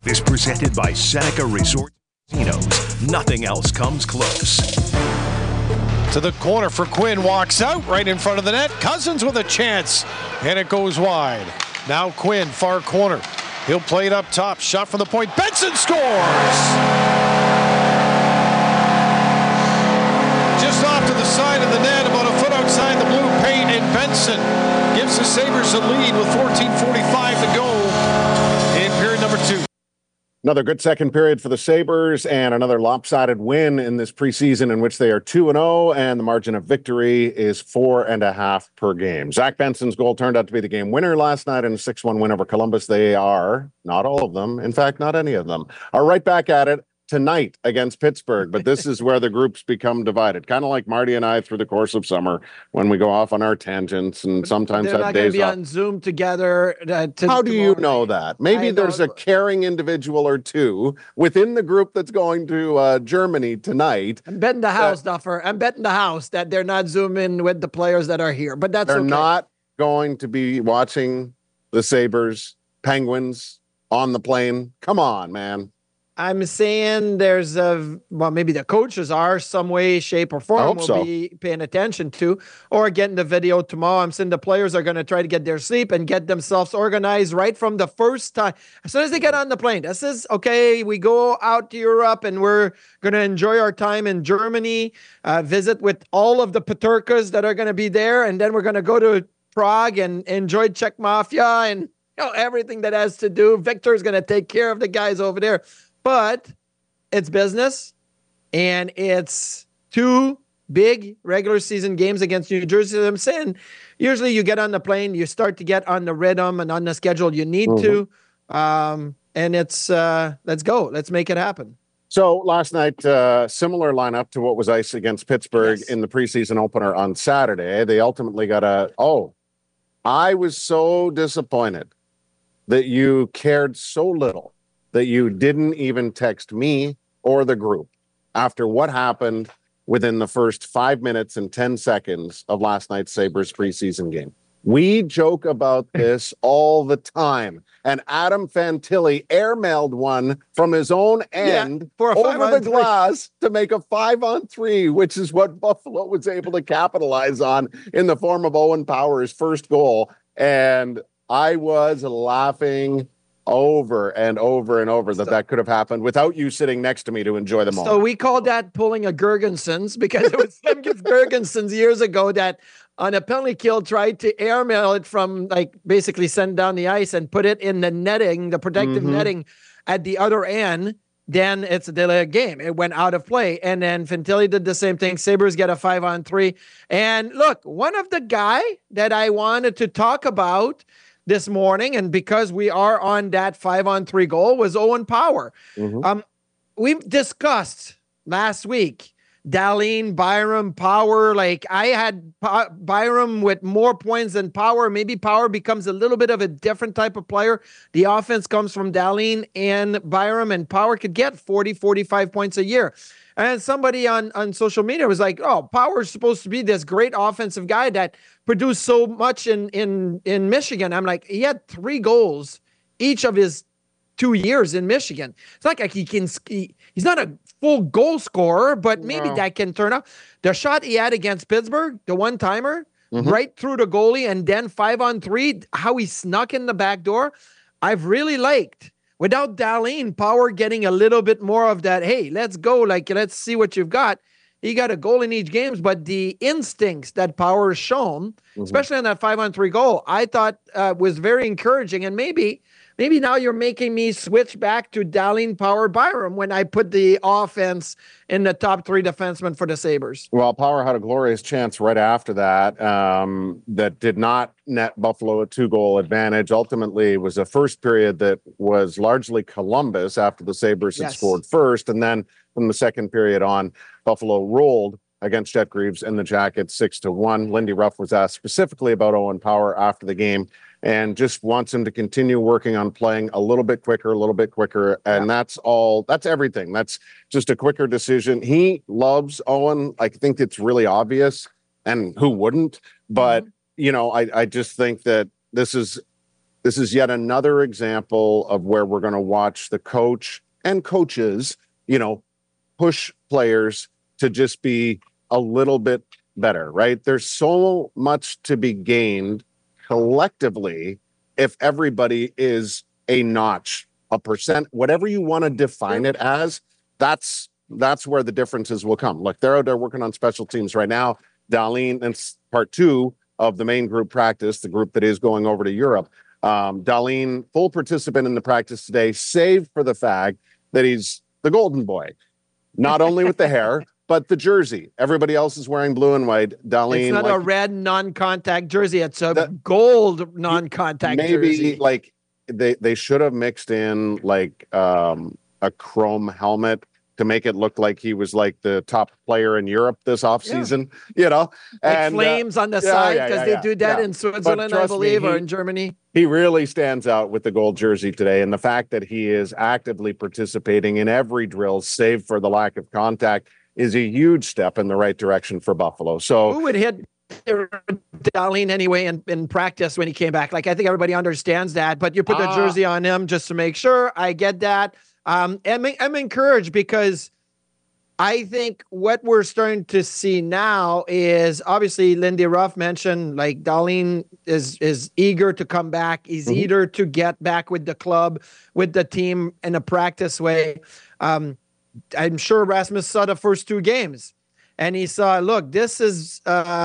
is presented by Seneca Resort Casinos. Nothing else comes close. To the corner for Quinn, walks out right in front of the net. Cousins with a chance, and it goes wide. Now Quinn, far corner. He'll play it up top. Shot from the point. Benson scores! Just off to the side of the net, about a foot outside the blue paint, and Benson gives the Sabres a lead with 14:45 to go in period number 2. Another good second period for the Sabres and another lopsided win in this preseason in which they are 2-0 and the margin of victory is 4.5 per game. Zach Benson's goal turned out to be the game winner last night in a 6-1 win over Columbus. They are, not all of them, in fact, not any of them, are right back at it tonight against Pittsburgh, but this is where the groups become divided, kind of like Marty and I through the course of summer when we go off on our tangents and sometimes They're have not days be off. On Zoom together. How do you know that? Maybe there's a caring individual or two within the group that's going to Germany tonight. I'm betting the house, Duffer. I'm betting the house that they're not zooming with the players that are here, but that's they're okay. not going to be watching the Sabres, Penguins on the plane. Come on, man. I'm saying there's maybe the coaches are some way, shape, or form will be paying attention to, or getting the video tomorrow. I'm saying the players are going to try to get their sleep and get themselves organized right from the first time. As soon as they get on the plane, this is okay. We go out to Europe and we're going to enjoy our time in Germany, visit with all of the Peterkas that are going to be there, and then we're going to go to Prague and enjoy Czech Mafia and everything that has to do. Victor's going to take care of the guys over there. But it's business, and it's 2 big regular season games against New Jersey. I'm saying usually you get on the plane, you start to get on the rhythm and on the schedule you need to. And it's let's go. Let's make it happen. So last night, similar lineup to what was ice against Pittsburgh in the preseason opener on Saturday. They ultimately got I was so disappointed that you cared so little that you didn't even text me or the group after what happened within the first 5 minutes and 10 seconds of last night's Sabres preseason game. We joke about this all the time. And Adam Fantilli airmailed one from his own end over the glass to make a 5-on-3, which is what Buffalo was able to capitalize on in the form of Owen Power's first goal. And I was laughing over and over and over that could have happened without you sitting next to me to enjoy the moment. So we call that pulling a Gergensons because it was Semgus Gergensons years ago that on a penalty kill tried to airmail it from basically send down the ice and put it in the netting, the protective netting at the other end. Then it's a delay game. It went out of play. And then Fantilli did the same thing. Sabres get a 5-on-3. And look, one of the guy that I wanted to talk about this morning, and because we are on that 5-on-3 goal, was Owen Power. We've discussed last week Dahlin, Byram, Power. I had Byram with more points than Power. Maybe Power becomes a little bit of a different type of player. The offense comes from Dahlin and Byram, and Power could get 40, 45 points a year. And somebody on social media was like, oh, Power's supposed to be this great offensive guy that produced so much in Michigan. I'm like, he had 3 goals each of his 2 years in Michigan. It's not like he's not a full goal scorer, but maybe that can turn out. The shot he had against Pittsburgh, the one-timer, right through the goalie, and then 5-on-3, how he snuck in the back door, I've really liked. Without Dahlin, Power getting a little bit more of that, hey, let's go, let's see what you've got. He got a goal in each game, but the instincts that Power has shown, especially on that 5-on-3 goal, I thought was very encouraging. And maybe now you're making me switch back to Dahlin, Power, Byram when I put the offense in the top 3 defensemen for the Sabres. Well, Power had a glorious chance right after that that did not net Buffalo a 2-goal advantage. Ultimately, it was a first period that was largely Columbus after the Sabres had scored first. And then from the second period on, Buffalo rolled against Jet Greaves and the Jackets 6-1. Lindy Ruff was asked specifically about Owen Power after the game and just wants him to continue working on playing a little bit quicker. And that's everything. That's just a quicker decision. He loves Owen. I think it's really obvious, and who wouldn't? But, I just think that this is this is yet another example of where we're going to watch the coach and coaches, push players to just be a little bit better, right? There's so much to be gained collectively if everybody is a notch, a percent, whatever you want to define it as. That's where the differences will come. Look, they're out there working on special teams right now. Dahlin, it's part 2 of the main group practice, the group that is going over to Europe. Dahlin, full participant in the practice today, save for the fact that he's the golden boy, not only with the hair, but the jersey. Everybody else is wearing blue and white. Dahlin, it's not a red non-contact jersey. It's a gold non-contact jersey. Maybe they should have mixed in a chrome helmet to make it look like he was like the top player in Europe this offseason, and flames on the side, because they do that in Switzerland, I believe, or in Germany. He really stands out with the gold jersey today. And the fact that he is actively participating in every drill, save for the lack of contact, is a huge step in the right direction for Buffalo. So who would hit Dahlin anyway in practice when he came back? I think everybody understands that, but you put the jersey on him just to make sure. I get that. I'm encouraged because I think what we're starting to see now is, obviously Lindy Ruff mentioned, Dahlin is eager to come back. He's eager to get back with the club, with the team in a practice way. I'm sure Rasmus saw the first 2 games and he saw, look, this is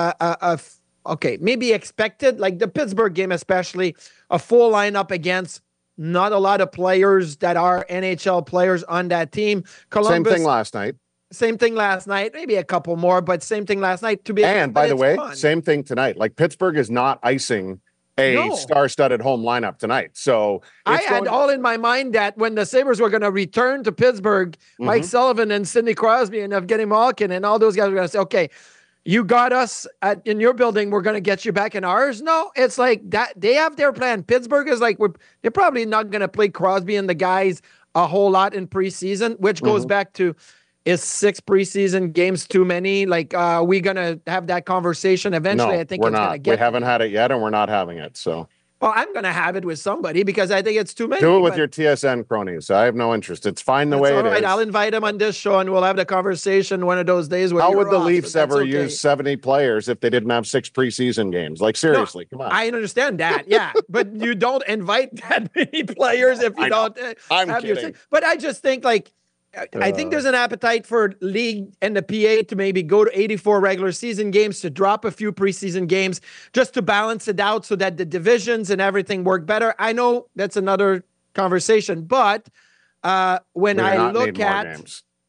okay, maybe expected, like the Pittsburgh game, especially a full lineup against not a lot of players that are NHL players on that team. Columbus, Same thing last night. Maybe a couple more, but same thing last night. And by the way, same thing tonight. Pittsburgh is not icing a star-studded home lineup tonight. So I had all in my mind that when the Sabres were going to return to Pittsburgh, Mike Sullivan and Sidney Crosby and Evgeny Malkin and all those guys were going to say, okay, you got us in your building, we're going to get you back in ours. No, it's like that. They have their plan. Pittsburgh is they're probably not going to play Crosby and the guys a whole lot in preseason, which goes back to, is 6 preseason games too many? Are we going to have that conversation eventually? No, I think we're not. We haven't had it yet, and we're not having it. So. Well, I'm going to have it with somebody because I think it's too many. Do it with your TSN cronies. I have no interest. It's fine the way it is. I'll invite them on this show and we'll have the conversation one of those days. How would the Leafs ever use 70 players if they didn't have 6 preseason games? Seriously, come on. I understand that, yeah. But you don't invite that many players if you don't have kidding. But I just think I think there's an appetite for league and the PA to maybe go to 84 regular season games, to drop a few preseason games just to balance it out so that the divisions and everything work better. I know that's another conversation, but when I look at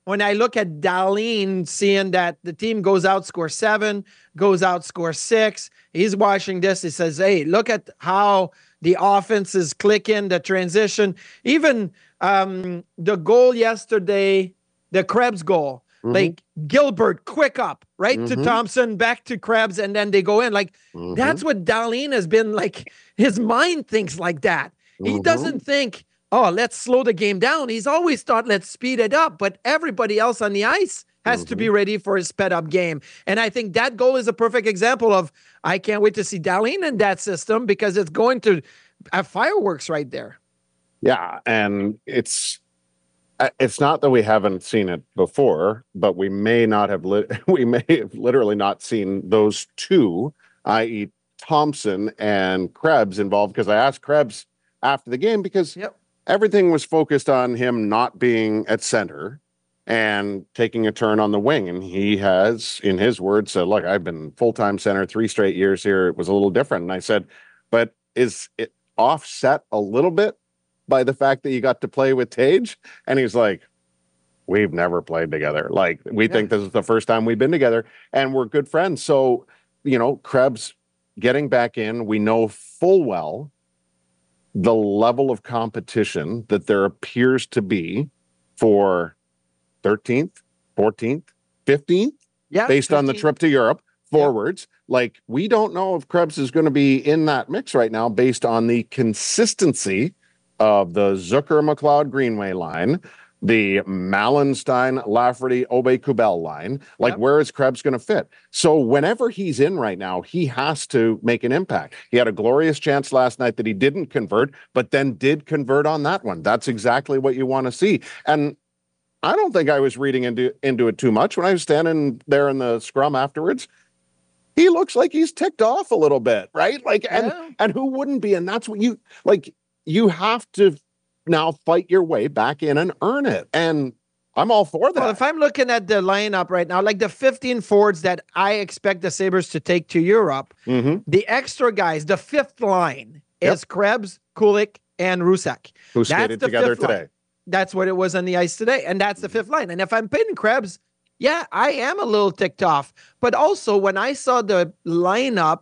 Dahlin, seeing that the team goes out, score 7, goes out, score 6, he's watching this. He says, hey, look at how the offense is clicking, the transition, even the goal yesterday, the Krebs goal, Gilbert, quick up, right to Thompson, back to Krebs, and then they go in. That's what Dahlin has been like. His mind thinks like that. He doesn't think, oh, let's slow the game down. He's always thought, let's speed it up. But everybody else on the ice has to be ready for a sped up game. And I think that goal is a perfect example of, I can't wait to see Dahlin in that system because it's going to have fireworks right there. Yeah, and it's not that we haven't seen it before, but we may have literally not seen those two, i.e. Thompson and Krebs, involved, because I asked Krebs after the game because everything was focused on him not being at center and taking a turn on the wing. And he has, in his words, said, look, I've been full-time center 3 straight years here. It was a little different. And I said, but is it offset a little bit by the fact that you got to play with Tage? And he's like, we've never played together. We think this is the first time we've been together and we're good friends. So, Krebs getting back in, we know full well the level of competition that there appears to be for 13th, 14th, 15th, based 15th. On the trip to Europe, forwards. We don't know if Krebs is going to be in that mix right now based on the consistency of the Zucker-McLeod Greenway line, the Malenstein, Lafferty, Obey-Kubel line. Like, where is Krebs going to fit? So whenever he's in right now, he has to make an impact. He had a glorious chance last night that he didn't convert, but then did convert on that one. That's exactly what you want to see. And I don't think I was reading into it too much when I was standing there in the scrum afterwards. He looks like he's ticked off a little bit, right? Like, and who wouldn't be? And that's what you have to now fight your way back in and earn it. And I'm all for that. Well, if I'm looking at the lineup right now, like the 15 forwards that I expect the Sabres to take to Europe, the extra guys, the fifth line is Krebs, Kulich, and Rousek. Who skated together today. That's what it was on the ice today. And that's the fifth line. And if I'm picking Krebs, yeah, I am a little ticked off. But also, when I saw the lineup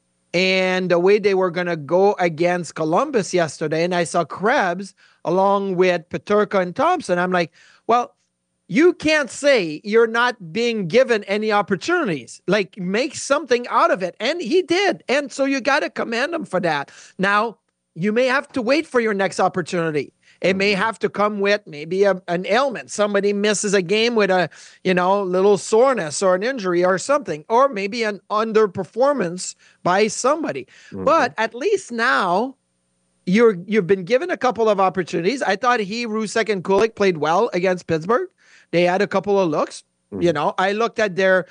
and the way they were going to go against Columbus yesterday, and I saw Krebs along with Peterka and Thompson, I'm like, well, you can't say you're not being given any opportunities. Like, make something out of it. And he did. And so you got to commend him for that. Now, you may have to wait for your next opportunity. It may have to come with maybe an ailment. Somebody misses a game with a, little soreness or an injury or something, or maybe an underperformance by somebody. But at least now you've been given a couple of opportunities. I thought Rousek, and Kulich played well against Pittsburgh. They had a couple of looks. I looked at their,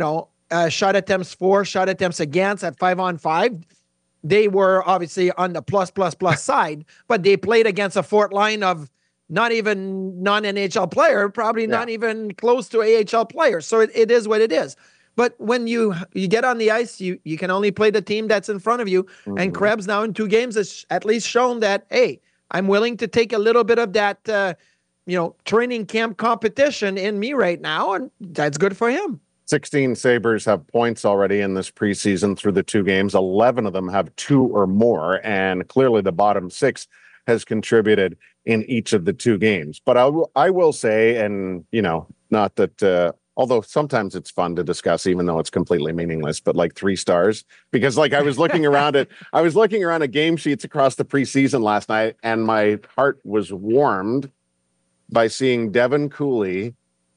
shot attempts for, shot attempts against at 5-on-5. They were obviously on the plus side, but they played against a fourth line of not even non-NHL player, probably not even close to AHL player. So it is what it is. But when you get on the ice, you can only play the team that's in front of you. And Krebs now in 2 games has at least shown that, hey, I'm willing to take a little bit of that, training camp competition in me right now, and that's good for him. 16 Sabres have points already in this preseason through the 2 games. 11 of them have 2 or more, and clearly the bottom 6 has contributed in each of the 2 games. But I will say, and, not that, although sometimes it's fun to discuss, even though it's completely meaningless, but like 3 stars, because I was looking around at game sheets across the preseason last night, and my heart was warmed by seeing Devin Cooley,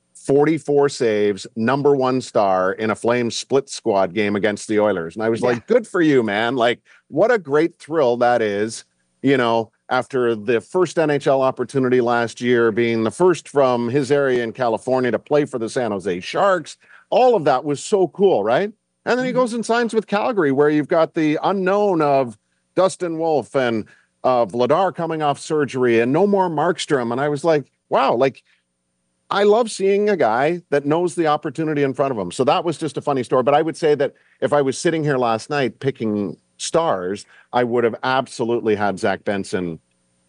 44 saves, number 1 star in a Flames split squad game against the Oilers. And I was like, good for you, man. Like, what a great thrill that is, after the first NHL opportunity last year, being the first from his area in California to play for the San Jose Sharks. All of that was so cool, right? And then he goes and signs with Calgary, where you've got the unknown of Dustin Wolf and Vladar coming off surgery and no more Markstrom. And I was like, wow, like, I love seeing a guy that knows the opportunity in front of him. So that was just a funny story. But I would say that if I was sitting here last night picking stars, I would have absolutely had Zach Benson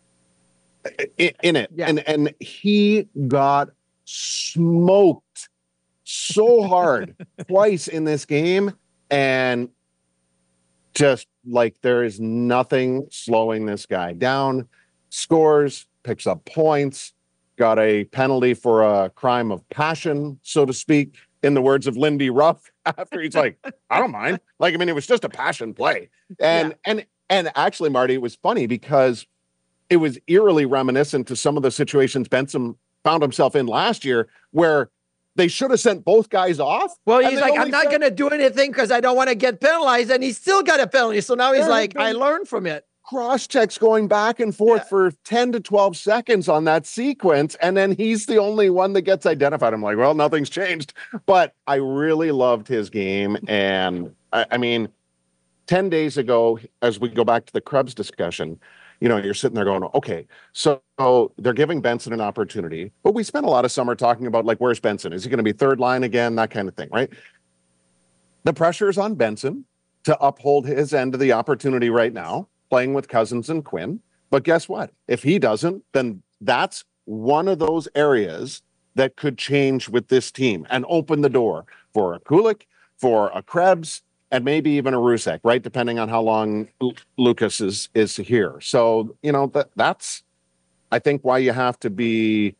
in it. Yeah. And he got smoked so hard twice in this game. And just like, there is nothing slowing this guy down. Scores, picks up points. Got a penalty for a crime of passion, so to speak, in the words of Lindy Ruff, after he's like, I don't mind. Like, I mean, it was just a passion play. And actually, Marty, it was funny because it was eerily reminiscent to some of the situations Benson found himself in last year, where they should have sent both guys off. Well, he's like, I'm not going to do anything because I don't want to get penalized. And he still got a penalty. So now he's like, I learned from it. Cross checks going back and forth for 10 to 12 seconds on that sequence. And then he's the only one that gets identified. I'm like, well, nothing's changed. But I really loved his game. And I mean, 10 days ago, as we go back to the Krebs discussion, you're sitting there going, okay, so they're giving Benson an opportunity. But we spent a lot of summer talking about, like, where's Benson? Is he going to be third line again? That kind of thing, right? The pressure is on Benson to uphold his end of the opportunity right now, playing with Cousins and Quinn. But guess what? If he doesn't, then that's one of those areas that could change with this team and open the door for a Kulich, for a Krebs, and maybe even a Rousek, right? Depending on how long Lucas is here. So, that's, I think, why you have to be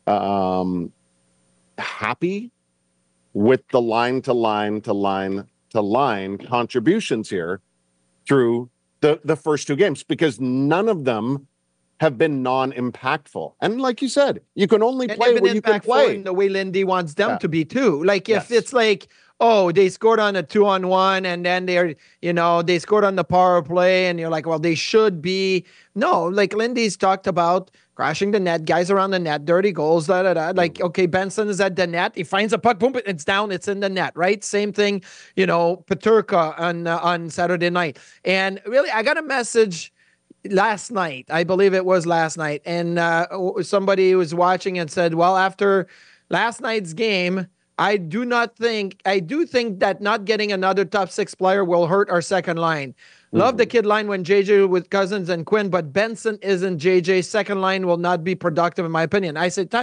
happy with the line to line contributions here through the first 2 games, because none of them have been non-impactful. And like you said, you can only And play they've where been you can impactful play. in the way Lindy wants them Yeah. to be too. Like if Yes. it's like, oh, they scored on a 2-on-1 and then they scored on the power play and you're like, well, they should be. No, like Lindy's talked about crashing the net, guys around the net, dirty goals, da da da. Like, okay, Benson is at the net. He finds a puck, boom, it's down, it's in the net, right? Same thing, Peterka on Saturday night. And really, I got a message last night. I believe it was last night. And somebody was watching and said, well, after last night's game, I do think that not getting another top 6 player will hurt our second line. Love the kid line when JJ with Cousins and Quinn, but Benson isn't JJ. Second line will not be productive, in my opinion. I said,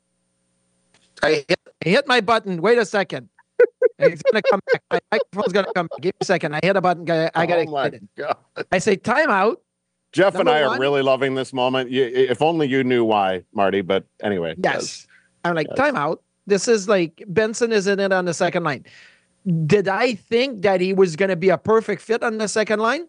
I hit my button. Wait a second. It's going to come back. My microphone's going to come back. Give me a second. I hit a button. I got excited. God. I say, timeout. Jeff and Number I one. are really loving this moment. If only you knew why, Marty. But anyway. Yes. I'm like, timeout. This is like, Benson isn't it on the second line. Did I think that he was going to be a perfect fit on the second line?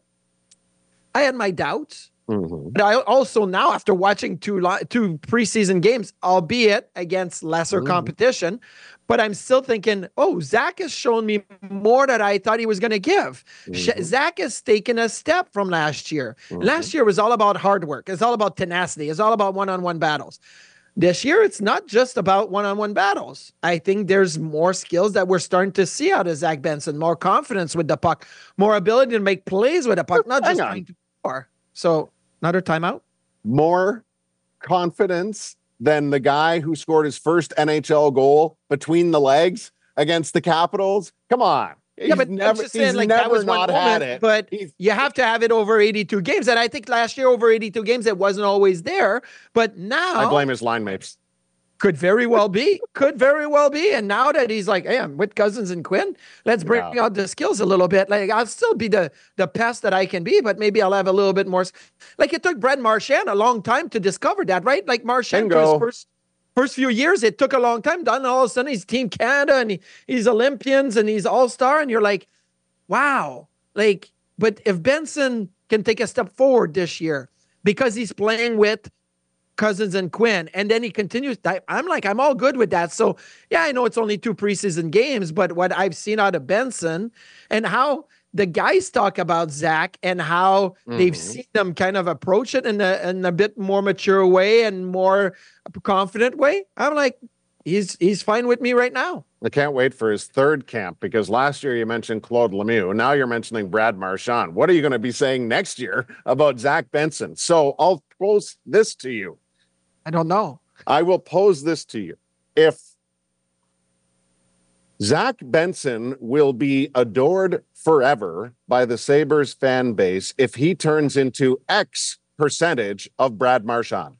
I had my doubts. Mm-hmm. But I also now, after watching two preseason games, albeit against lesser competition, but I'm still thinking, oh, Zach has shown me more that I thought he was going to give. Zach has taken a step from last year. Last year was all about hard work. It's all about tenacity. It's all about one-on-one battles. This year, it's not just about one-on-one battles. I think there's more skills that we're starting to see out of Zach Benson, more confidence with the puck, more ability to make plays with the puck, not just trying to score. So, another timeout? More confidence than the guy who scored his first NHL goal between the legs against the Capitals? Come on. Yeah, but I'm just saying, like, that was one moment, but you have to have it over 82 games. And I think last year, over 82 games, it wasn't always there. But now... I blame his line mates. Could very well be. Could very well be. And now that he's like, hey, I'm with Cousins and Quinn, let's bring out the skills a little bit. Like, I'll still be the pest that I can be, but maybe I'll have a little bit more... Like, it took Brad Marchand a long time to discover that, right? Like, Marchand, for his first few years, it took a long time. Then all of a sudden, he's Team Canada, and he's Olympians, and he's All-Star, and you're like, wow. Like, but if Benson can take a step forward this year because he's playing with Cousins and Quinn, and then he continues, I'm all good with that. So, yeah, I know it's only 2 preseason games, but what I've seen out of Benson and how the guys talk about Zach and how they've seen them kind of approach it in a bit more mature way and more confident way, I'm like, he's fine with me right now. I can't wait for his third camp, because last year you mentioned Claude Lemieux. Now you're mentioning Brad Marchand. What are you going to be saying next year about Zach Benson? So I'll pose this to you. I don't know. I will pose this to you. If Zach Benson will be adored forever by the Sabres fan base if he turns into X percentage of Brad Marchand.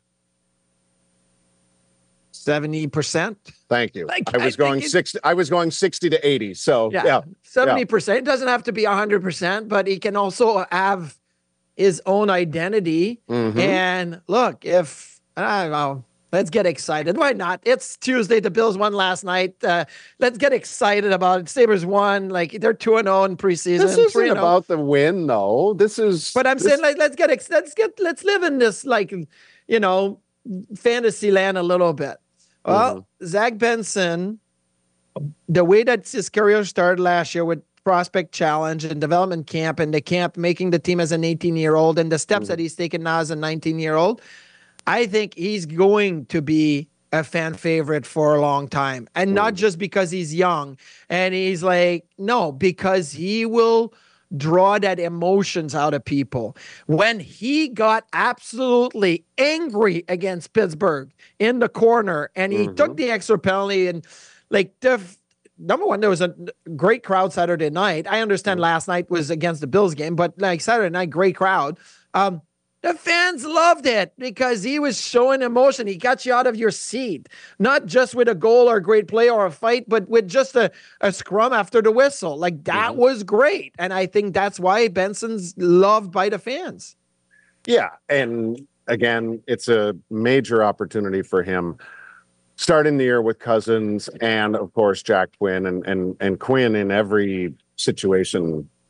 70%. Thank you. Like, I was going 60. I was going 60 to 80. So yeah. 70%. It doesn't have to be 100%, but he can also have his own identity. And look, if I don't know, let's get excited. Why not? It's Tuesday. The Bills won last night. Let's get excited about it. Sabres won. Like, they're 2-0 in preseason. This isn't about the win, though. This is. But I'm saying, like, let's live in this, like, fantasy land a little bit. Well, Zach Benson, the way that his career started last year with prospect challenge and development camp, and the camp making the team as an 18-year-old, and the steps that he's taken now as a 19-year-old, I think he's going to be a fan favorite for a long time. And not just because he's young. And he's like, no, because he will draw that emotions out of people. When he got absolutely angry against Pittsburgh in the corner, and he took the extra penalty, and like, number one, there was a great crowd Saturday night. I understand last night was against the Bills game, but like Saturday night, great crowd. The fans loved it because he was showing emotion. He got you out of your seat, not just with a goal or a great play or a fight, but with just a scrum after the whistle. Like, that was great. And I think that's why Benson's loved by the fans. Yeah. And again, it's a major opportunity for him starting the year with Cousins and, of course, Jack Quinn, and Quinn in every situation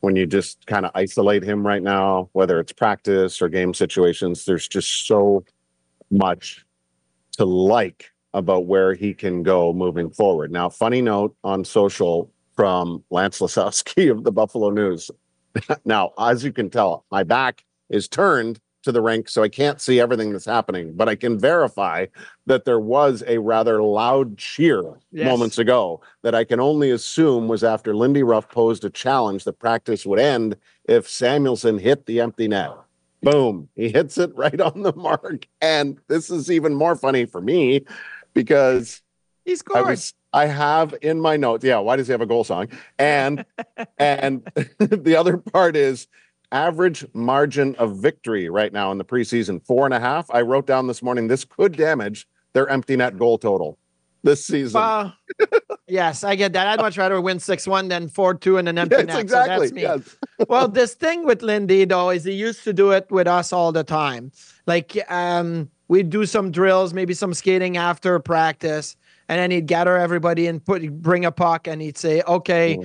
when you just kind of isolate him right now, whether it's practice or game situations, there's just so much to like about where he can go moving forward. Now, funny note on social from Lance Lasowski of the Buffalo News. Now, as you can tell, my back is turned to the rink, so I can't see everything that's happening, but I can verify that there was a rather loud cheer moments ago that I can only assume was after Lindy Ruff posed a challenge that practice would end if Samuelsson hit the empty net. Boom. He hits it right on the mark. And this is even more funny for me because he scored. I have in my notes. Yeah, why does he have a goal song? And the other part is average margin of victory right now in the preseason, 4.5. I wrote down this morning, this could damage their empty net goal total this season. Yes, I get that. I'd much rather win 6-1 than 4-2 in an empty net. Exactly. So that's me. Yes. Well, this thing with Lindy, though, is he used to do it with us all the time. Like, we'd do some drills, maybe some skating after practice, and then he'd gather everybody and bring a puck, and he'd say, okay,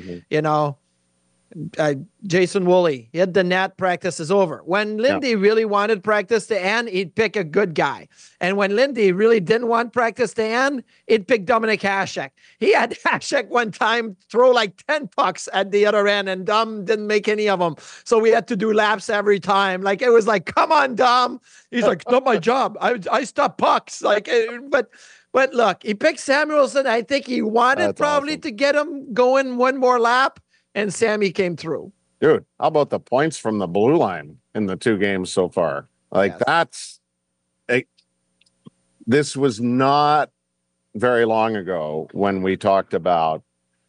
Jason Woolley hit the net, practice is over. When Lindy really wanted practice to end, he'd pick a good guy. And when Lindy really didn't want practice to end, he'd pick Dominic Hasek. He had Hasek one time throw like 10 pucks at the other end, and Dom didn't make any of them. So we had to do laps every time. Like, it was like, come on, Dom. He's like, not my job. I stop pucks. Like, but look, he picked Samuelsson. I think he wanted to get him going one more lap. And Sammy came through. Dude, how about the points from the blue line in the 2 games so far? Like, this was not very long ago when we talked about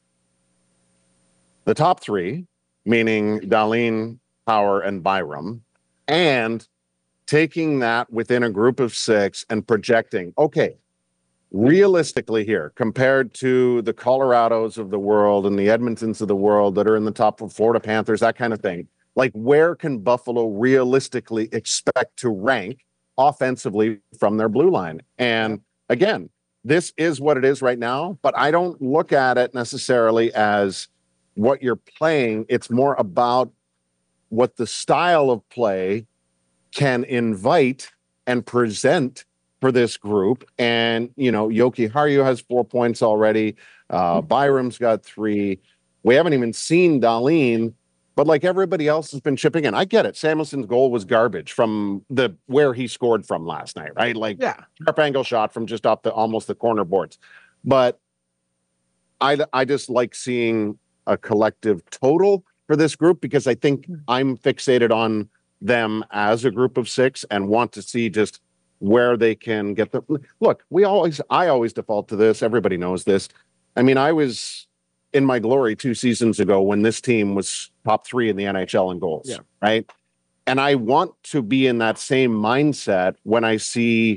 the top 3, meaning Dahlin, Power, and Byram, and taking that within a group of 6 and projecting, okay, realistically here, compared to the Colorados of the world and the Edmontons of the world that are in the top of Florida Panthers, that kind of thing, like, where can Buffalo realistically expect to rank offensively from their blue line? And again, this is what it is right now, but I don't look at it necessarily as what you're playing. It's more about what the style of play can invite and present for this group. And, Jokiharju has 4 points already. Byram's got 3. We haven't even seen Dahlin, but like everybody else has been chipping in. I get it. Samuelsson's goal was garbage from where he scored from last night, right? Like, sharp angle shot from just off almost the corner boards. But I just like seeing a collective total for this group, because I think I'm fixated on them as a group of 6 and want to see just where they can get the look. I always default to this. Everybody knows this. I mean, I was in my glory 2 seasons ago when this team was top 3 in the NHL in goals, right? And I want to be in that same mindset when I see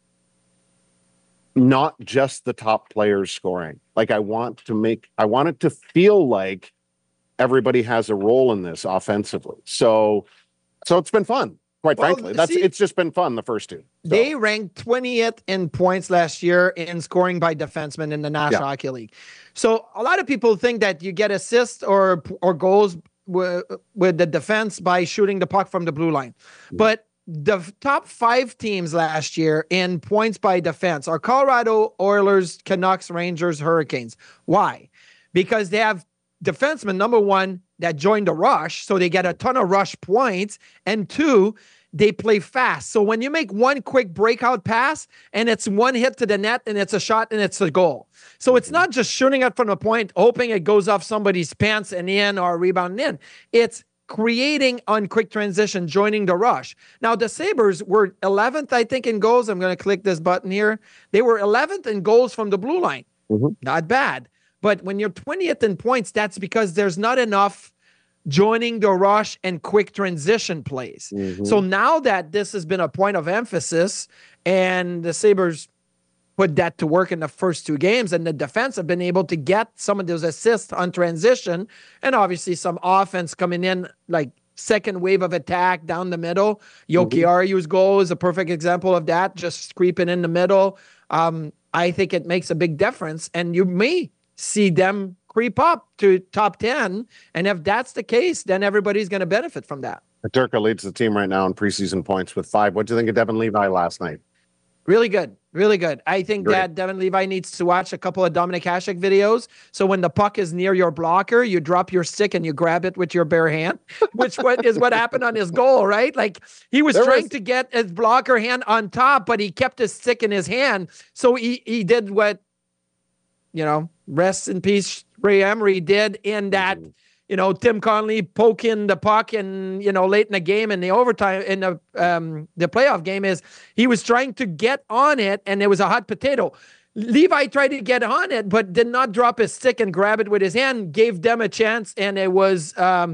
not just the top players scoring. Like, I want it to feel like everybody has a role in this offensively. So it's been fun. Quite frankly, it's just been fun the first 2. So. They ranked 20th in points last year in scoring by defensemen in the National Hockey League. So a lot of people think that you get assists or goals with the defense by shooting the puck from the blue line. But the top 5 teams last year in points by defense are Colorado, Oilers, Canucks, Rangers, Hurricanes. Why? Because they have defenseman, number 1, that joined the rush, so they get a ton of rush points, and 2, they play fast. So when you make one quick breakout pass and it's one hit to the net and it's a shot and it's a goal. So it's not just shooting it from the point, hoping it goes off somebody's pants and in or rebounding in. It's creating on quick transition, joining the rush. Now, the Sabres were 11th, I think, in goals. I'm going to click this button here. They were 11th in goals from the blue line. Not bad. But when you're 20th in points, that's because there's not enough joining the rush and quick transition plays. So now that this has been a point of emphasis and the Sabres put that to work in the first 2 games, and the defense have been able to get some of those assists on transition, and obviously some offense coming in, like second wave of attack down the middle. Jokiharju's goal is a perfect example of that, just creeping in the middle. I think it makes a big difference, and you may see them creep up to top 10. And if that's the case, then everybody's going to benefit from that. Peterka leads the team right now in preseason points with 5. What do you think of Devin Levi last night? Really good. Really good. I think that Devin Levi needs to watch a couple of Dominic Hasek videos. So when the puck is near your blocker, you drop your stick and you grab it with your bare hand, which is what happened on his goal, right? Like he was trying to get his blocker hand on top, but he kept his stick in his hand. So he did what, rest in peace, Ray Emery did in that, Tim Connolly poking the puck and, late in the game in the overtime, in the playoff game is he was trying to get on it and it was a hot potato. Levi tried to get on it, but did not drop his stick and grab it with his hand, gave them a chance. And it was,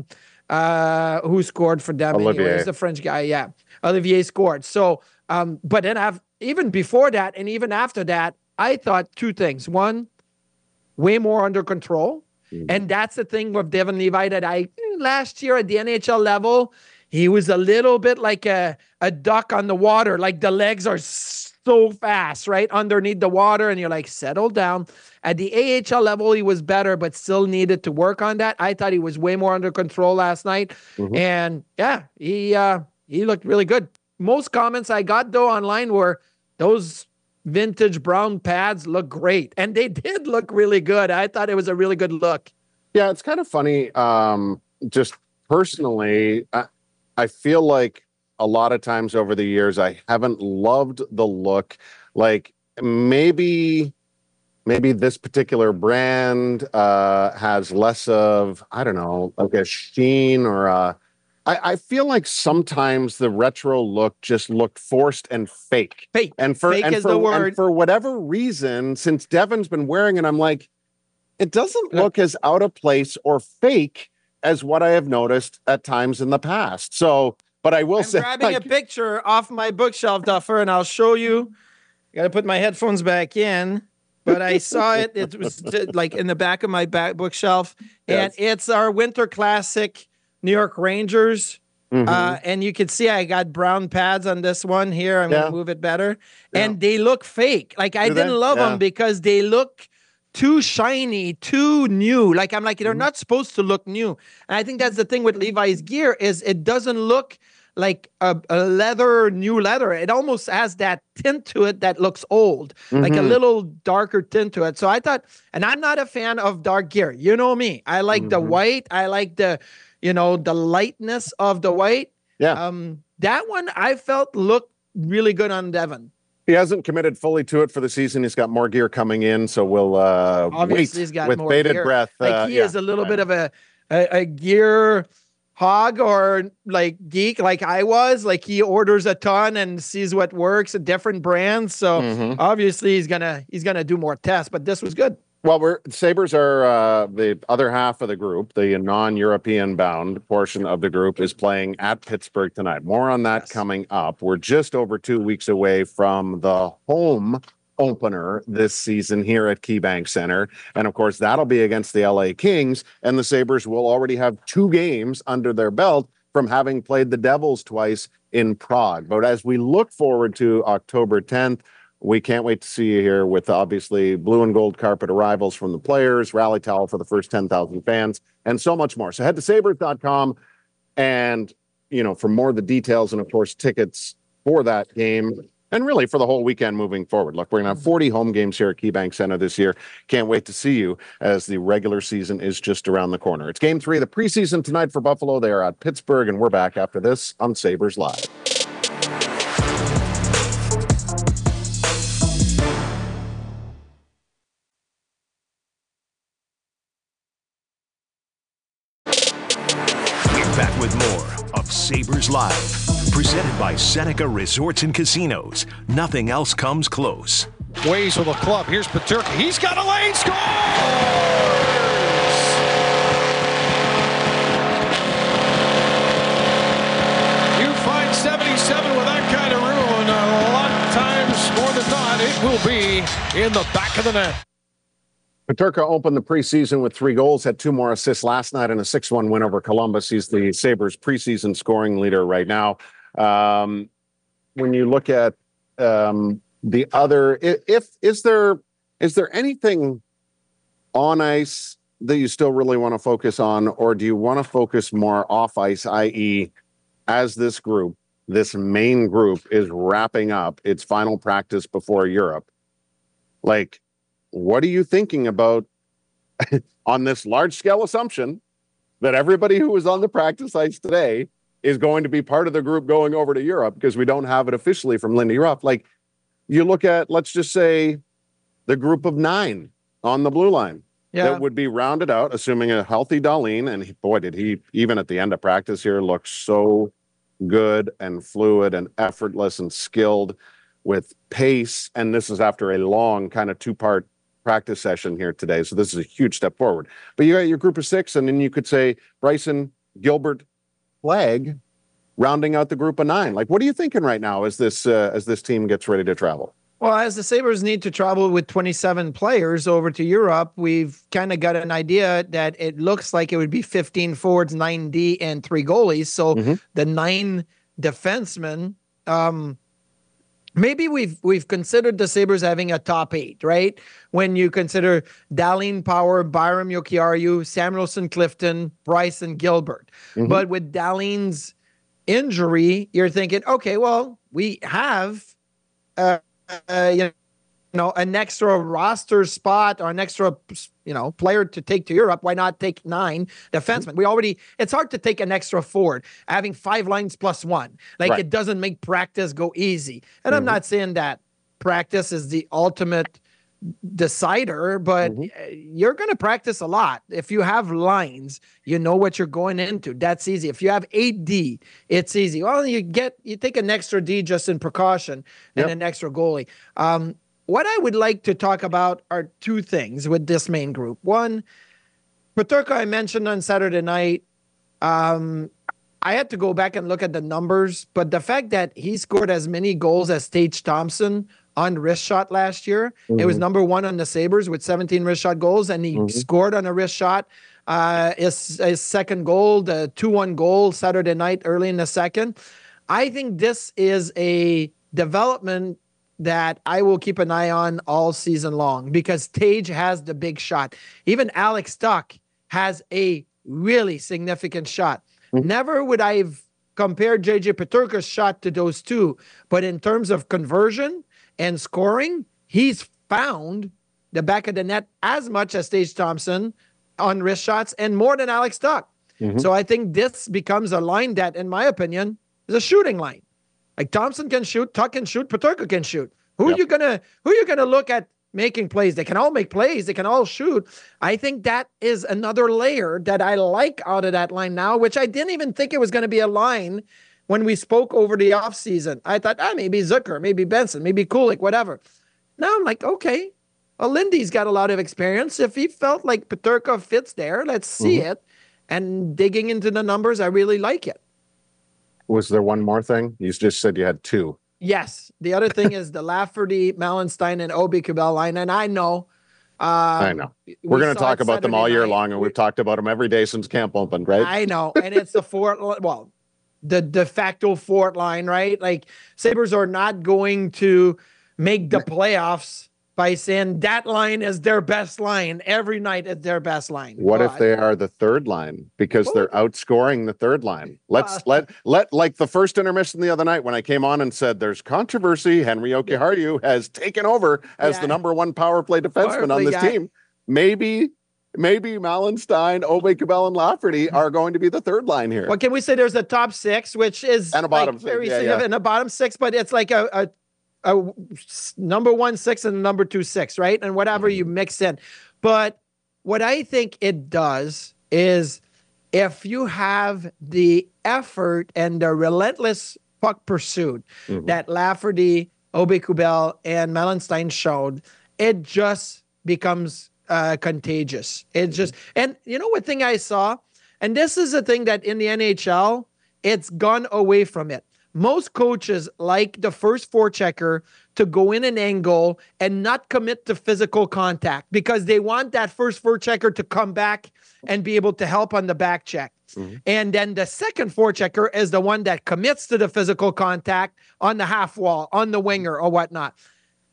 who scored for them? Olivier. Anyway, it was the French guy. Yeah. Olivier scored. So, but then even before that, and even after that, I thought two things. One, way more under control. And that's the thing with Devin Levi that last year at the NHL level, he was a little bit like a duck on the water. Like the legs are so fast, right? Underneath the water. And you're like, settle down. At the AHL level, he was better, but still needed to work on that. I thought he was way more under control last night. And yeah, he looked really good. Most comments I got though online were those vintage brown pads look great. And they did look really good. I thought it was a really good look. Yeah, it's kind of funny. Just personally, I feel like a lot of times over the years, I haven't loved the look. Like maybe this particular brand has less of, I don't know, like a sheen or I feel like sometimes the retro look just looked forced and fake. Fake. Fake is the word. And for whatever reason, since Devin's been wearing it, I'm like, it doesn't look as out of place or fake as what I have noticed at times in the past. So, but I will say, I'm grabbing a picture off my bookshelf, Duffer, and I'll show you. I got to put my headphones back in. But I saw it. It was like in the back of my bookshelf. And it's our Winter Classic New York Rangers. And you can see I got brown pads on this one here. I'm going to move it better. And they look fake. Like I didn't love them because they look too shiny, too new. Like I'm like, they're not supposed to look new. And I think that's the thing with Levi's gear is it doesn't look like a new leather. It almost has that tint to it that looks old, like a little darker tint to it. So I thought, and I'm not a fan of dark gear. You know me. I like the white. I like the lightness of the white. Yeah. That one I felt looked really good on Devin. He hasn't committed fully to it for the season. He's got more gear coming in, so we'll wait he's got with more bated gear. breath. Like he is a little bit of a gear hog or like geek like I was. Like he orders a ton and sees what works at different brands. So obviously he's gonna do more tests, but this was good. Well, Sabres are the other half of the group. The non-European bound portion of the group is playing at Pittsburgh tonight. More on that coming up. We're just over 2 weeks away from the home opener this season here at KeyBank Center. And of course, that'll be against the LA Kings. And the Sabres will already have 2 games under their belt from having played the Devils twice in Prague. But as we look forward to October 10th, we can't wait to see you here with obviously blue and gold carpet arrivals from the players, rally towel for the first 10,000 fans, and so much more. So head to sabres.com and, for more of the details and, of course, tickets for that game and really for the whole weekend moving forward. Look, we're going to have 40 home games here at KeyBank Center this year. Can't wait to see you as the regular season is just around the corner. It's Game 3 of the preseason tonight for Buffalo. They are at Pittsburgh, and we're back after this on Sabres Live. Back with more of Sabres Live, presented by Seneca Resorts and Casinos. Nothing else comes close. Ways with a club. Here's Peterka. He's got a lane. Scores! You find 77 with that kind of room, and a lot of times, more than not, it will be in the back of the net. Peterka opened the preseason with 3 goals, had 2 more assists last night, and a 6-1 win over Columbus. He's the Sabres preseason scoring leader right now. When you look at the other, is there anything on ice that you still really want to focus on, or do you want to focus more off ice, i.e., as this group, this main group is wrapping up its final practice before Europe? Like, what are you thinking about on this large-scale assumption that everybody who was on the practice ice today is going to be part of the group going over to Europe, because we don't have it officially from Lindy Ruff? Like, you look at, let's just say, the group of 9 on the blue line. Yeah. That would be rounded out, assuming a healthy Dahlin. And boy, did he, even at the end of practice here, look so good and fluid and effortless and skilled with pace. And this is after a long kind of 2-part practice session here today. So this is a huge step forward. But you got your group of 6, and then you could say Bryson, Gilbert, Flag, rounding out the group of 9. Like, what are you thinking right now as this team gets ready to travel? Well, as the Sabres need to travel with 27 players over to Europe, we've kind of got an idea that it looks like it would be 15 forwards, 9D, and 3 goalies. So the 9 defensemen, maybe we've considered the Sabres having a top 8, right? When you consider Dahlin, Power, Byram, Jokiharju, Samuelson, Clifton, Bryson, Gilbert. But with Dahlin's injury, you're thinking, okay, well, we have an extra roster spot or an extra, player to take to Europe. Why not take 9 defensemen? It's hard to take an extra forward, having 5 lines plus 1. Like, it doesn't make practice go easy. And I'm not saying that practice is the ultimate decider, but you're going to practice a lot. If you have lines, you know what you're going into. That's easy. If you have 8D, it's easy. Well, you take an extra D just in precaution and an extra goalie. What I would like to talk about are 2 things with this main group. One, Peterka, I mentioned on Saturday night. I had to go back and look at the numbers, but the fact that he scored as many goals as Tage Thompson on wrist shot last year, it was number 1 on the Sabres with 17 wrist shot goals, and he scored on a wrist shot. His second goal, the 2-1 goal Saturday night early in the second. I think this is a development that I will keep an eye on all season long, because Tage has the big shot. Even Alex Tuch has a really significant shot. Never would I have compared JJ Peterka's shot to those 2, but in terms of conversion and scoring, he's found the back of the net as much as Tage Thompson on wrist shots, and more than Alex Tuch. So I think this becomes a line that, in my opinion, is a shooting line. Like, Thompson can shoot, Tuch can shoot, Peterka can shoot. Who are you gonna look at making plays? They can all make plays. They can all shoot. I think that is another layer that I like out of that line now, which I didn't even think it was going to be a line when we spoke over the offseason. I thought, maybe Zucker, maybe Benson, maybe Kulik, whatever. Now I'm like, okay, well, Lindy's got a lot of experience. If he felt like Peterka fits there, let's see it. And digging into the numbers, I really like it. Was there one more thing? You just said you had 2. Yes. The other thing is the Lafferty, Mallenstein, and Obi-Kubel line. And I know. We're going to talk about them all year long, and we've talked about them every day since camp opened, right? I know. And it's the de facto fourth line, right? Like, Sabres are not going to make the playoffs by saying that line is their best line. Every night is their best line. What if they are the third line, because they're outscoring the third line? Let like the first intermission the other night when I came on and said there's controversy. Henry Jokiharju has taken over as the number 1 power play defenseman on this team. Maybe Mallenstein, Obi-Kubel, and Lafferty are going to be the third line here. Well, can we say there's a top 6, which is and a bottom very six. significant, and a bottom 6, but it's like a number 1 6 and a number 2 6, right? And whatever you mix in. But what I think it does is, if you have the effort and the relentless puck pursuit that Lafferty, Obi-Kubel, and Mallenstein showed, it just becomes contagious. It just, and you know what thing I saw? And this is a thing that in the NHL, it's gone away from it. Most coaches like the first forechecker to go in an angle and not commit to physical contact, because they want that first forechecker to come back and be able to help on the back check. And then the second forechecker is the one that commits to the physical contact on the half wall, on the winger or whatnot.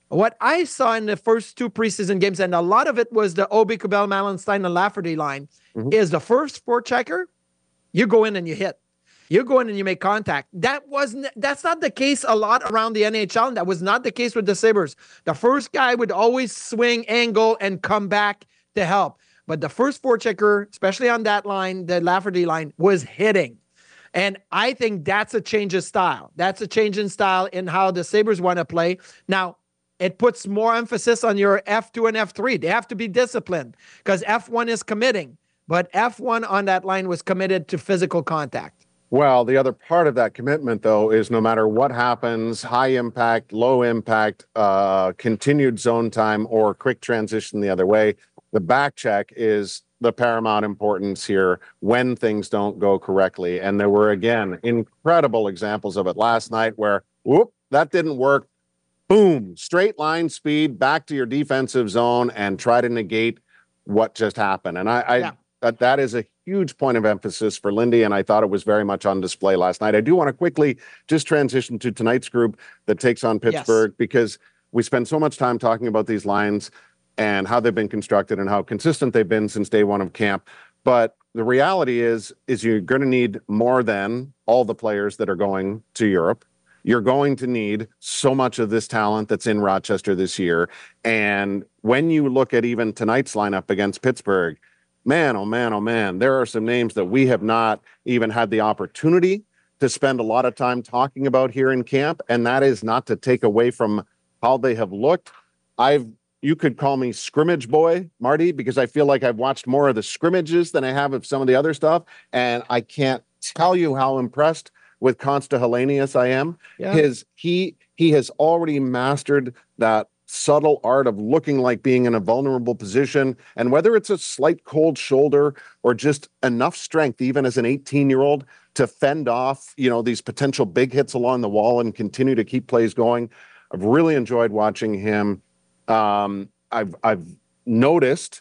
What I saw in the first two preseason games, and a lot of it was the Obi, Kubel, Malenstein, and Lafferty line, is the first forechecker, you go in and you hit. You go in and you make contact. That's not the case a lot around the NHL, and that was not the case with the Sabres. The first guy would always swing, angle, and come back to help. But the first forechecker, especially on that line, the Lafferty line, was hitting. And I think that's a change of style. That's a change in style in how the Sabres want to play. Now, it puts more emphasis on your F2 and F3. They have to be disciplined because F1 is committing. But F1 on that line was committed to physical contact. Well, the other part of that commitment, though, is no matter what happens, high impact, low impact, continued zone time, or quick transition the other way, the back check is the paramount importance here when things don't go correctly. And there were, again, incredible examples of it last night where, whoop, that didn't work. Boom, straight line speed back to your defensive zone and try to negate what just happened. And that is a huge point of emphasis for Lindy, and I thought it was very much on display last night. I do want to quickly just transition to tonight's group that takes on Pittsburgh, because we spend so much time talking about these lines and how they've been constructed and how consistent they've been since day one of camp. But the reality is you're going to need more than all the players that are going to Europe. You're going to need so much of this talent that's in Rochester this year. And when you look at even tonight's lineup against Pittsburgh, man, oh man, oh man, there are some names that we have not even had the opportunity to spend a lot of time talking about here in camp. And that is not to take away from how they have looked. You could call me scrimmage boy, Marty, because I feel like I've watched more of the scrimmages than I have of some of the other stuff. And I can't tell you how impressed with Consta Helenius I am. Yeah. He has already mastered that subtle art of looking like being in a vulnerable position. And whether it's a slight cold shoulder or just enough strength, even as an 18-year-old, to fend off, these potential big hits along the wall and continue to keep plays going. I've really enjoyed watching him. I've noticed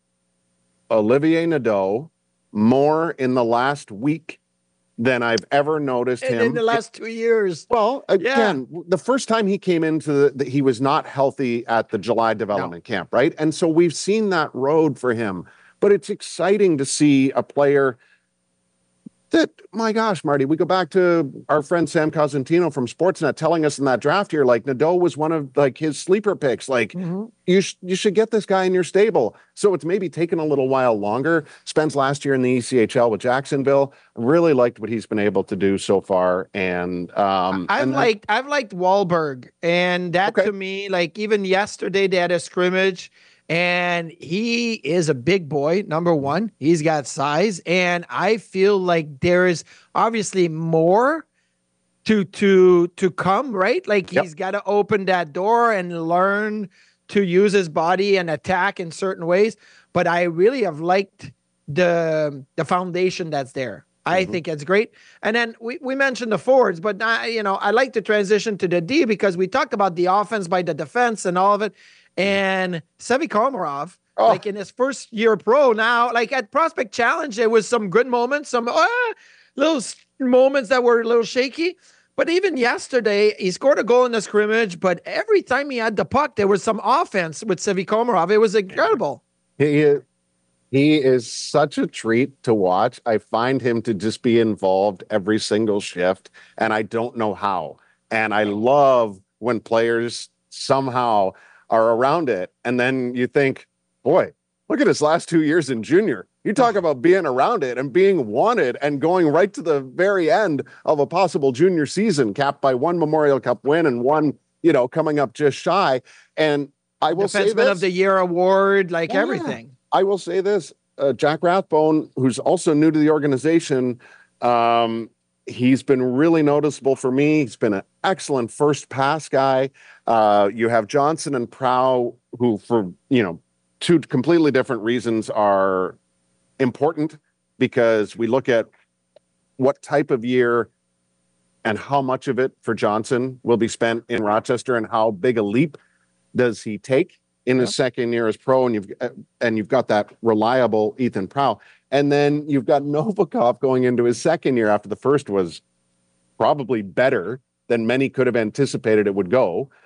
Olivier Nadeau more in the last week than I've ever noticed him in the last 2 years. Well, again, the first time he came into he was not healthy at the July development camp, right? And so we've seen that road for him. But it's exciting to see a player that, my gosh, Marty, we go back to our friend Sam Cosentino from Sportsnet telling us in that draft here, like Nadeau was one of his sleeper picks. You should get this guy in your stable. So it's maybe taken a little while longer. Spends last year in the ECHL with Jacksonville. Really liked what he's been able to do so far. And I've liked Wahlberg, and that to me, even yesterday they had a scrimmage. And he is a big boy, number one. He's got size. And I feel like there is obviously more to come, right? He's got to open that door and learn to use his body and attack in certain ways. But I really have liked the foundation that's there. I think it's great. And then we mentioned the forwards, but I like to transition to the D because we talked about the offense by the defense and all of it. And Sevy Komarov, in his first year pro now, at Prospect Challenge, there was some good moments, some little moments that were a little shaky. But even yesterday, he scored a goal in the scrimmage, but every time he had the puck, there was some offense with Sevy Komarov. It was incredible. He is such a treat to watch. I find him to just be involved every single shift, and I don't know how. And I love when players somehow are around it. And then you think, boy, look at his last 2 years in junior. You talk about being around it and being wanted and going right to the very end of a possible junior season, capped by one Memorial Cup win and one, coming up just shy. And I will say this. Defenseman of the Year award, everything. I will say this. Jack Rathbone, who's also new to the organization, he's been really noticeable for me. He's been an excellent first pass guy. You have Johnson and Prow, who for, two completely different reasons are important, because we look at what type of year and how much of it for Johnson will be spent in Rochester and how big a leap does he take in his second year as pro. And you've got that reliable Ethan Prow. And then you've got Novikov going into his second year after the first was probably better than many could have anticipated it would go.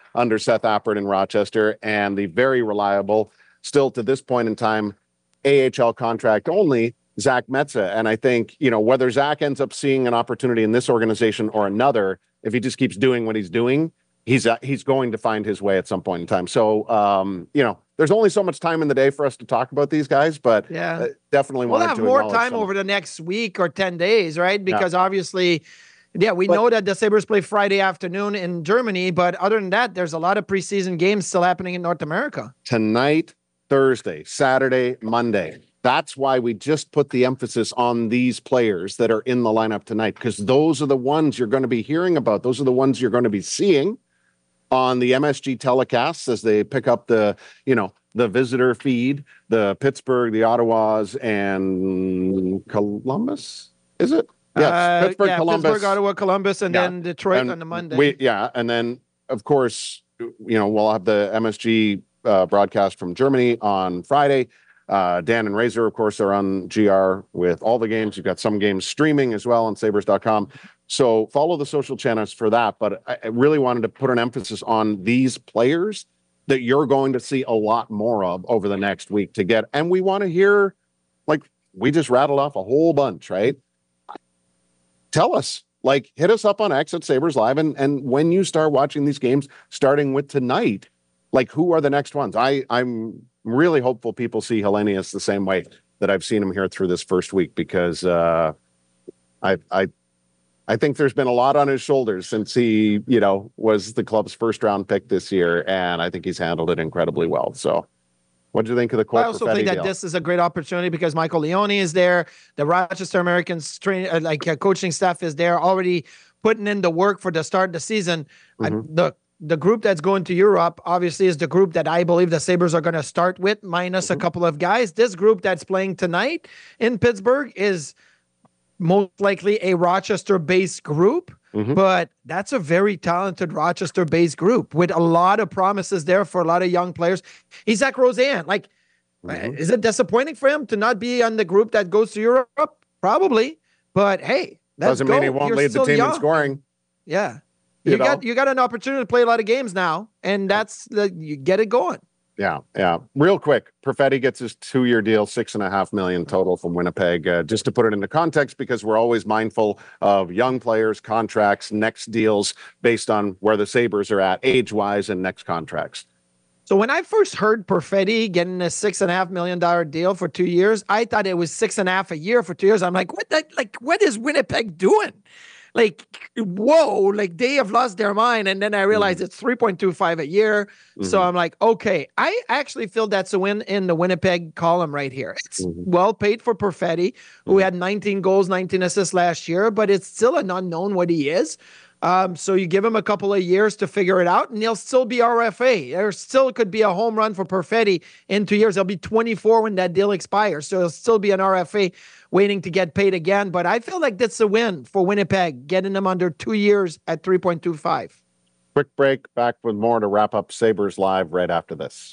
under Seth Appert in Rochester, and the very reliable, still to this point in time, AHL contract only, Zach Metza. And I think, whether Zach ends up seeing an opportunity in this organization or another, if he just keeps doing what he's doing, he's going to find his way at some point in time. So, there's only so much time in the day for us to talk about these guys, but definitely we'll wanted have to more acknowledge time over the next week or 10 days, right? Because obviously, we know that the Sabres play Friday afternoon in Germany, but other than that, there's a lot of preseason games still happening in North America. Tonight, Thursday, Saturday, Monday. That's why we just put the emphasis on these players that are in the lineup tonight, because those are the ones you're going to be hearing about. Those are the ones you're going to be seeing on the MSG telecasts as they pick up the visitor feed, the Pittsburgh, the Ottawas, and Columbus, is it? Yes, Pittsburgh, Columbus. Pittsburgh, Ottawa, Columbus, and then Detroit on the Monday. And then, of course, we'll have the MSG broadcast from Germany on Friday. Dan and Razor, of course, are on GR with all the games. You've got some games streaming as well on sabres.com. So follow the social channels for that. But I really wanted to put an emphasis on these players that you're going to see a lot more of over the next week to get. And we want to hear, we just rattled off a whole bunch, right? Tell us, hit us up on X at Sabres Live. And when you start watching these games, starting with tonight, who are the next ones? I'm really hopeful people see Hellenius the same way that I've seen him here through this first week, because I think there's been a lot on his shoulders since he, was the club's first round pick this year, and I think he's handled it incredibly well. So what do you think of the Cole I also think that this is a great opportunity because Michael Leone is there. The Rochester Americans coaching staff is there, already putting in the work for the start of the season. The group that's going to Europe obviously is the group that I believe the Sabres are going to start with, minus a couple of guys. This group that's playing tonight in Pittsburgh is most likely a Rochester-based group, but that's a very talented Rochester-based group with a lot of promises there for a lot of young players. Isaac Rosen, is it disappointing for him to not be on the group that goes to Europe? Probably, but hey, doesn't mean he won't lead the team in scoring. Yeah, you got an opportunity to play a lot of games now, and you get it going. Yeah. Real quick, Perfetti gets his 2-year deal, $6.5 million total from Winnipeg. Just to put it into context, because we're always mindful of young players, contracts, next deals based on where the Sabres are at age-wise and next contracts. So when I first heard Perfetti getting a $6.5 million deal for 2 years, I thought it was $6.5 million a year for 2 years. I'm like, what is Winnipeg doing? Whoa, they have lost their mind. And then I realized it's 3.25 a year. So I'm like, okay, I actually feel that's a win in the Winnipeg column right here. It's well paid for Perfetti, who had 19 goals, 19 assists last year, but it's still an unknown what he is. So you give him a couple of years to figure it out, and he'll still be RFA. There still could be a home run for Perfetti in 2 years. He'll be 24 when that deal expires, so he'll still be an RFA waiting to get paid again. But I feel like that's a win for Winnipeg, getting him under 2 years at 3.25. Quick break, back with more to wrap up Sabres Live right after this.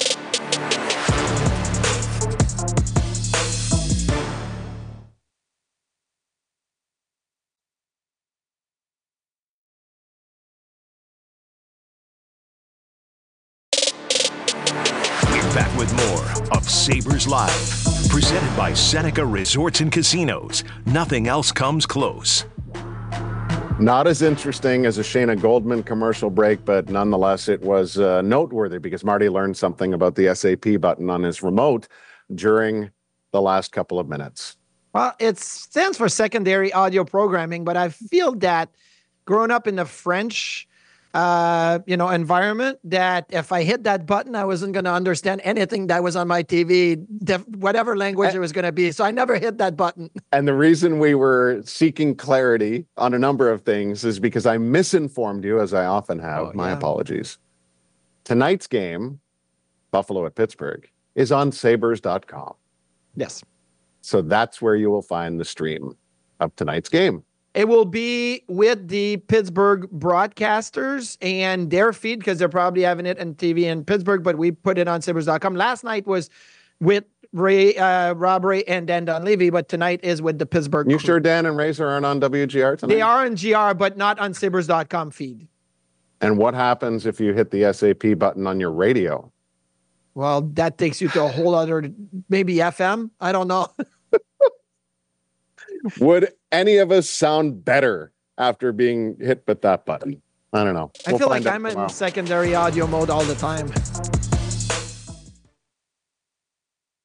Back with more of Sabres Live, presented by Seneca Resorts and Casinos. Nothing else comes close. Not as interesting as a Shayna Goldman commercial break, but nonetheless, it was noteworthy because Marty learned something about the SAP button on his remote during the last couple of minutes. Well, it stands for secondary audio programming, but I feel that growing up in the French environment, that if I hit that button, I wasn't going to understand anything that was on my TV, whatever language it was going to be. So I never hit that button. And the reason we were seeking clarity on a number of things is because I misinformed you, as I often have. My apologies. Tonight's game, Buffalo at Pittsburgh, is on sabres.com. Yes. So that's where you will find the stream of tonight's game. It will be with the Pittsburgh broadcasters and their feed, because they're probably having it on TV in Pittsburgh, but we put it on sabres.com. Last night was with Rob Ray and Dan Dunleavy, but tonight is with the Pittsburgh You crew. Sure Dan and Razor aren't on WGR tonight? They are on GR, but not on sabres.com feed. And what happens if you hit the SAP button on your radio? Well, that takes you to a whole other, maybe FM. I don't know. Would any of us sound better after being hit with that button? I don't know. I feel like I'm in secondary audio mode all the time.